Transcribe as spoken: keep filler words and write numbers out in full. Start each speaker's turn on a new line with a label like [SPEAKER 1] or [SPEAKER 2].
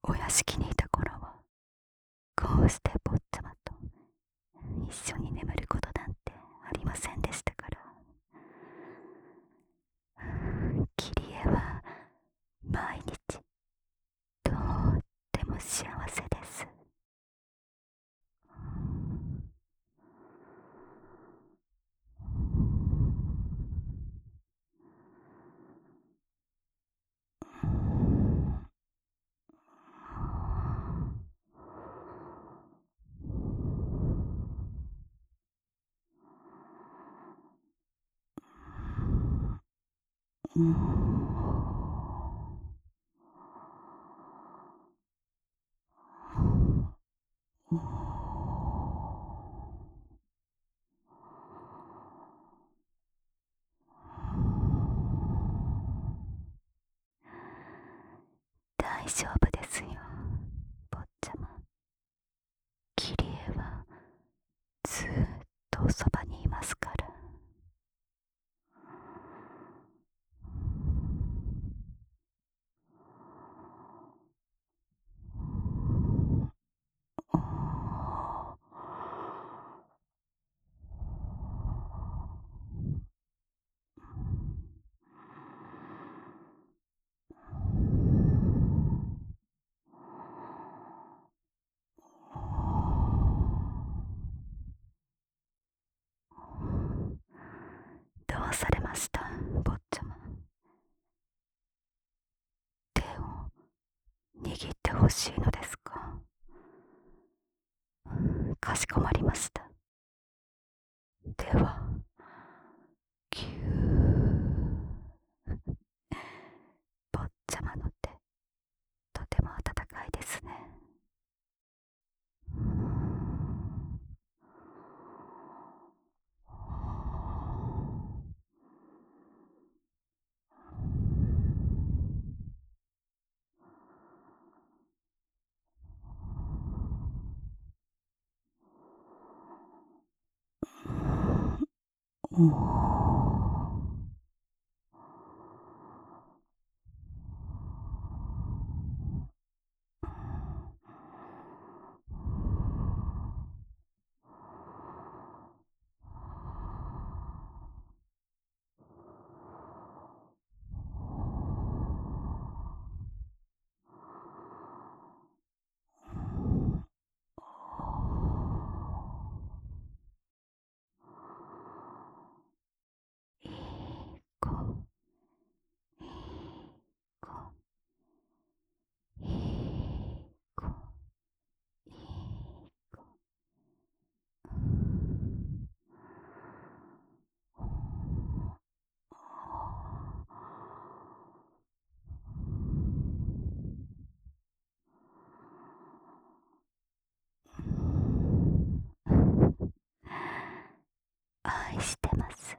[SPEAKER 1] お屋敷にいた頃はこうして坊ちゃまと一緒に眠ることなんてありませんでしたから、キリエは毎日とっても幸せです。うん。大丈夫ですよ、坊ちゃま。キリエはずーっとおそばにいますから。どうされました、坊ちゃま。手を握ってほしいのですか。かしこまりました。では、ぎゅー。坊ちゃまの手、とても温かいですね。おー。いい子、いい子、いい子、いい子。愛してます。